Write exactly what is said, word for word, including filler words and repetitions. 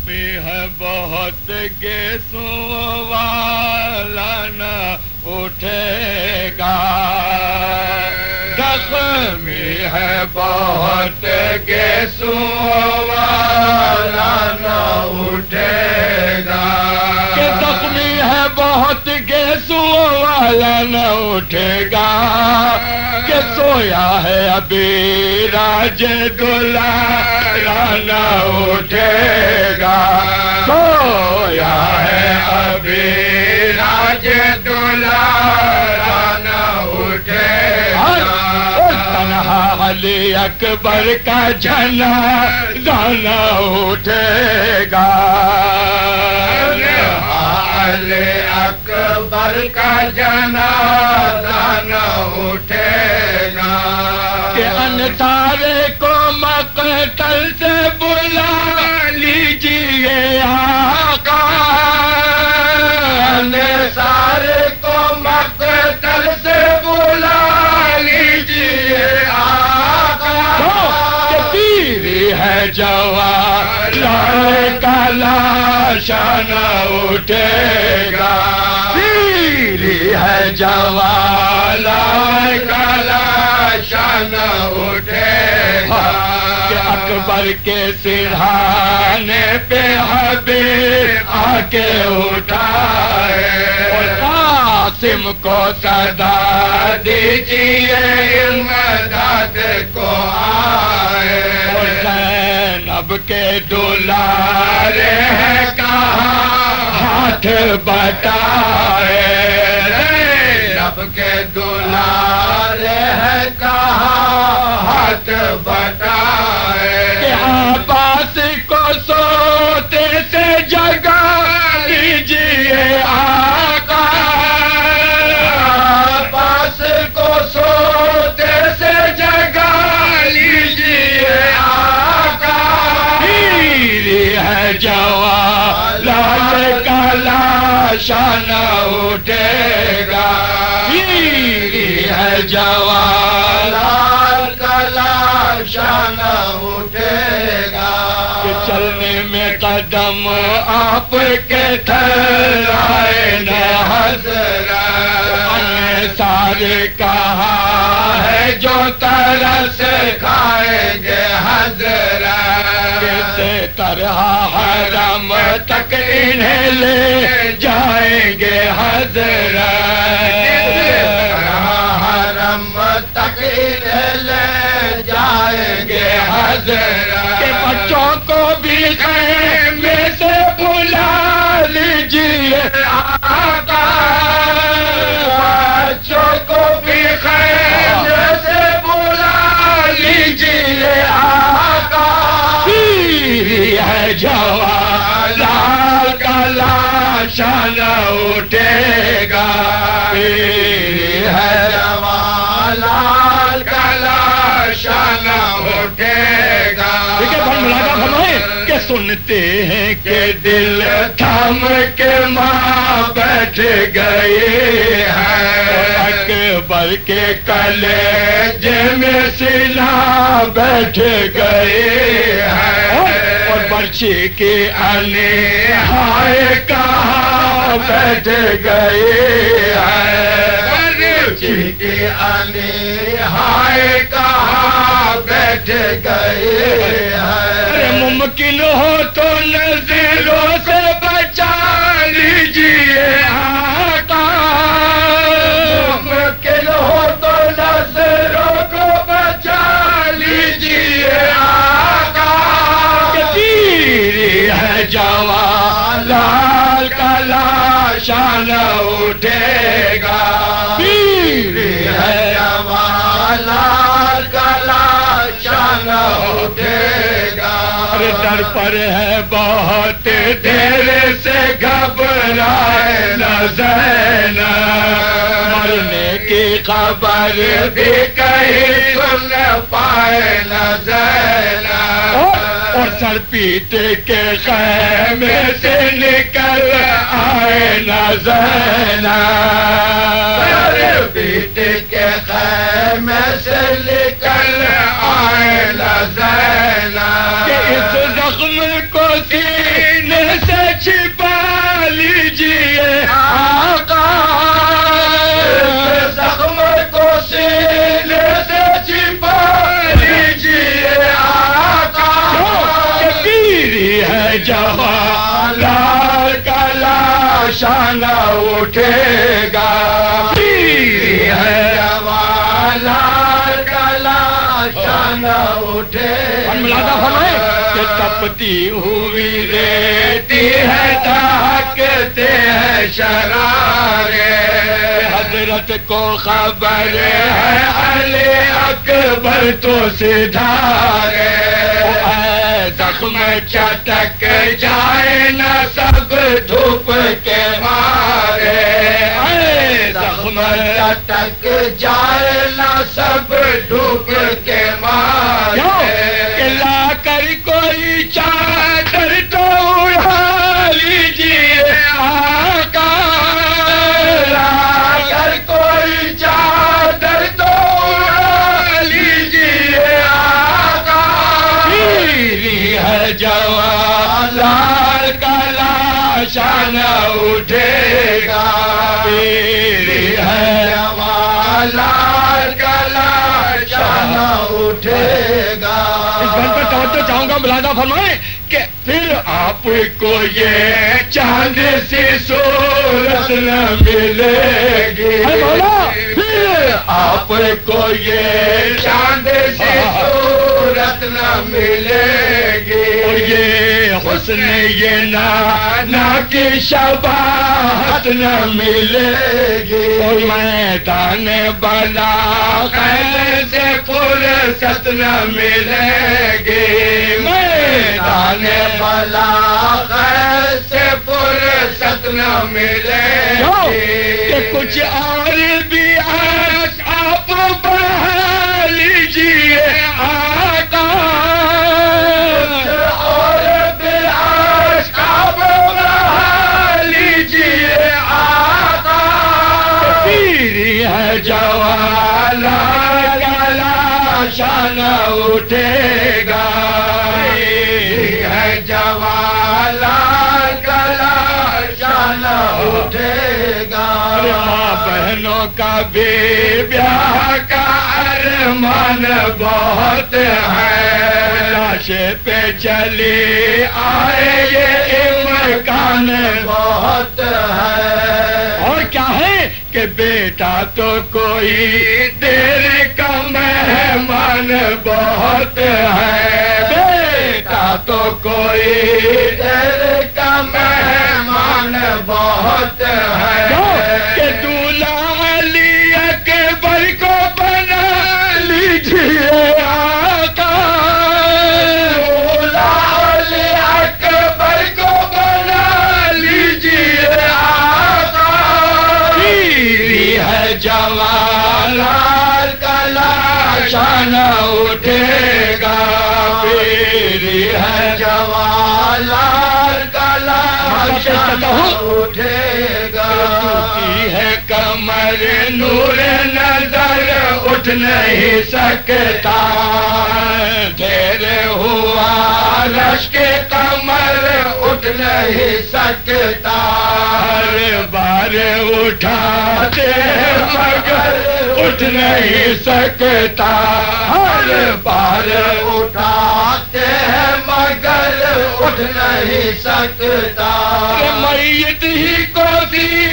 زخمی ہے بہت گیسوں والا نہ اٹھے گا زخمی ہے بہت گیسوں والا نہ اٹھے گا کہ زخمی ہے بہت گیسوں والا نہ اٹھے گا کہ سویا ہے ابھی راج دلارا نہ اٹھے گا سویا ہے ابھی راج دلارا نہ اٹھے گا تنہا علی اکبر کا جنازہ نہ اٹھے گا علی اکبر کا جنازہ نہ اٹھے گا کہ انصارے کو مقتل سے بلا لیجیے آقا انصارے کو مقتل سے بلا لیجیے آقا کہ پیری ہے جوان لائے کا لاشا نہ اٹھے گا پیری ہے جوان لائے کا لاشا نہ اٹھے گا کہ اکبر کے سرہانے پہ حبیب آ کے اٹھائے اور قاسم کو صدا دیجیے امداد کو آئے اور زینب کے دلارے ہیں کہاں ہاتھ بٹائے زینب کے دلارے ہیں کہاں ہاتھ بٹائے کہ عباس کو سوتے سے جگا لیجیے آقا عباس کو سوتے سے جگا لیجیے آقا پیری ہے جوان لال کا لاشا نہ اٹھے گا پیری ہے جوان لال کا لاشا نہ اٹھے گا کہ چلنے میں قدم آپ کے تھرائے نہ حضرت سارے کہا ہے جو ترس کھائیں گے حضرت کسی طرح حرم تک انہیں لے جائیں گے حضرت حرم تک انہیں لے جائیں گے حضرت کہ بچوں کو بھی خیمے سے بلا لیجیے آقا بچوں کو بھی خیمے سے بلا لیجیے آقا پیری ہے جوان لال کا لاشا نہ اٹھے گا پیری ہے جوان لال کا لاشا نہ اٹھے گا ٹھیک ہے بھائی ملاقہ فرمائے کہ سنتے ہیں کہ دل تھام کے ماں بیٹھ گئے ہیں اکبر کے کلیجے میں سلا بیٹھ گئے ہیں اور برچی کی علی ہائے کہاں بیٹھ گئے ہیں برچی کی علی ہائے کہاں بیٹھ گئے ہیں ممکن ہو تو نظروں سے بچا لیجیے آقا ممکن ہو تو نظروں کو بچا لیجیے آقا کہ پیری ہے جوان لال کا لاشا نہ اٹھے گا پیری ہے جوان لال کا لاشا نہ اٹھے گا در پر ہے بہت دیر سے گھبرائے نہ زینب مرنے کی خبر بھی کہیں سن پائے نہ زینب اور سر پیٹ کے خیمے سے نکل آئے نہ زینب سر پیٹ کے خیمے سے نکل آئے نہ زینب کہ اس زخم کو سینے اٹھے گا پیر ہے جوالا کلا شانہ اٹھے ملادہ فرمائے کہ تپتی ہوئی ریتی ہے تاکتے ہیں شرارے حضرت کو خبر ہے علی اکبر تو سدھارے اے زخم چٹک جائے نہ سب دھوپ کے مارے اے زخم چٹک جائے نہ سب دھوپ کے مارے لا کر کوئی چادر تو اڑا لیجیے آقا لا کر کوئی چادر تو اڑا لیجیے آقا پیری ہے جوان لال کلا شانہ اٹھے گا پیری ہے جوان لال کلا شانہ اٹھے گا گھر پہ توجہ چاہوں گا ملادہ فرمائیں کہ پھر آپ کو یہ چاند سی صورت نہ ملے گی پھر آپ کو یہ چاند سی صورت نہ ملے گی اور یہ حسن یہ نانا کی شباہت نہ ملے گی اور میدان بلا خیر سے فرصت نہ ملے گی میدان بلا خیر سے فرصت نہ ملے گی کہ کچھ اور بھی آج آپ بڑھا لیجیے آقا کچھ اور بھی آج آپ بڑھا لیجیے آقا پیری ہے جوالا گلا شانہ اٹھے گا ہے جوالا گلا شانہ اٹھے گا ماں بہنوں کا بھی بیاہ کا ارمان بہت ہے لاشے پہ چلی آئے یہ امکان بہت ہے اور کیا ہے کہ بیٹا تو کوئی دیر کا مہمان بہت ہے بیٹا تو کوئی دیر کا مہمان بہت ہے کہ دولہا علی اکبر کو بنا لیجیے آقا دولہا علی اکبر کو بنا لیجیے آقا پیری ہے جوالا کلا شانہ اٹھے گا پیری ہے جوالا کلا شانہ اٹھے گا ٹوٹی ہے کمر نور نظر اٹھ نہیں سکتا دیر ہوا رش کے کمر اٹھ نہیں سکتا ہر بار اٹھاتے مگر اٹھ نہیں سکتا ہر بار اٹھاتے ہیں مگر اٹھ نہیں سکتا میت ہی کو سی